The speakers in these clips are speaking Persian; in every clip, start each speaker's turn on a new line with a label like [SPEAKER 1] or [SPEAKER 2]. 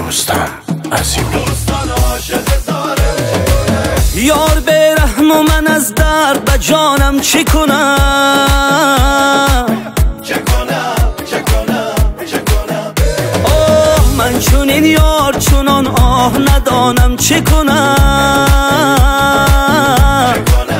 [SPEAKER 1] دوستان عظیمی.
[SPEAKER 2] یار به رحم و من از درد به جانم چی کنم؟ آه من چون این یار چونان آه ندانم چی کنم.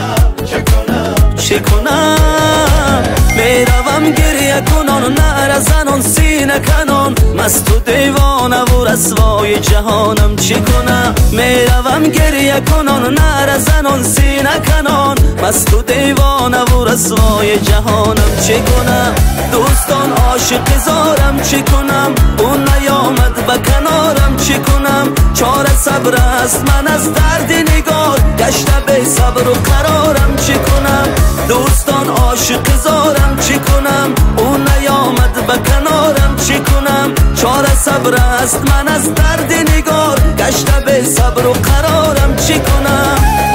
[SPEAKER 2] چی کنم؟ میروم گریه کنان نعره زنان سینه کنان، مست و دیوانه و رسوای جهانم چی کنم؟ میروم گریه کنان نعره زنان سینه کنان، مست و دیوانه و رسوای جهانم چی کنم؟ دوستان عاشق زارم چی کنم؟ اون نیامد به کنارم چی کنم؟ چاره صبر است من از درد نگار، گشته به صبر و قرارم چی کنم؟ دوستان عاشق زارم چی کنم؟ اون نیامد به کنارم چی کنم؟ چاره صبر است من از درد نگار، گشته به صبر و قرارم چی کنم؟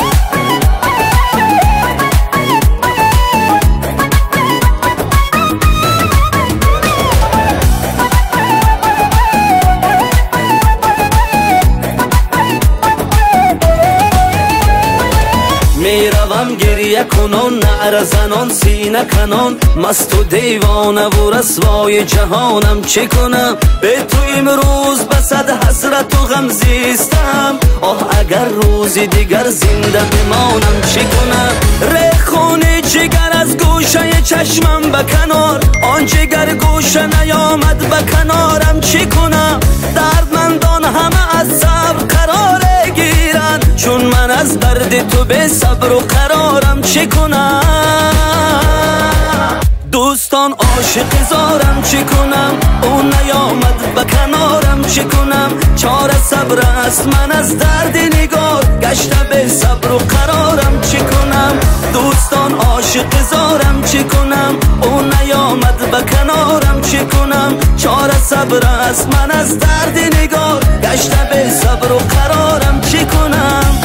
[SPEAKER 2] میروم گریه کنان نعره زنان سینه کنان، مست و دیوانه و رسوای جهانم چه کنم؟ به تو امروز به صد حسرت و غم زیستم، آه اگر روزی دیگر زنده بمانم چه کنم؟ ریخون جگر از گوشه چشمم به کنار، آن جگر گوشه نیامد به کنارم چه کنم؟ دردمندان همه از صبر قرار گیرن، چون من از درد تو به صبر و قرارم چه کنم؟ دوستان عاشق زارم چه کنم؟ اون نیامد به کنارم چه کنم؟ چاره صبر است من از درد نگار، گشته به صبر و قرارم چه کنم؟ دوستان عاشق زارم چه کنم؟ اون نیامد به کنارم چه کنم؟ چاره صبر است من از درد نگار، گشته به صبر و قرارم چه کنم؟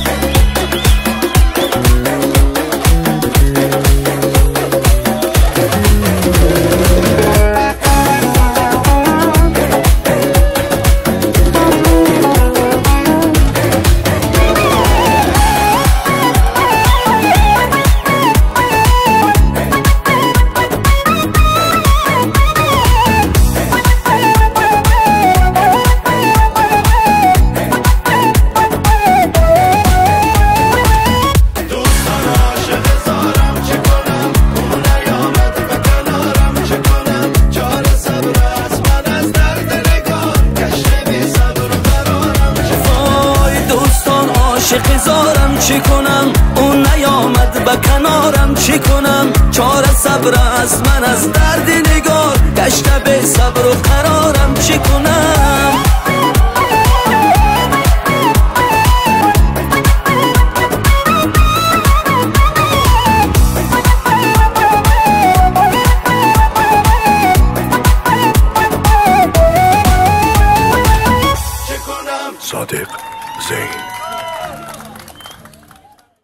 [SPEAKER 2] عاشق زارم چی کنم؟ اون نیامد به کنارم چی کنم؟ چاره صبر است من از درد نگار، گشته به صبر و قرار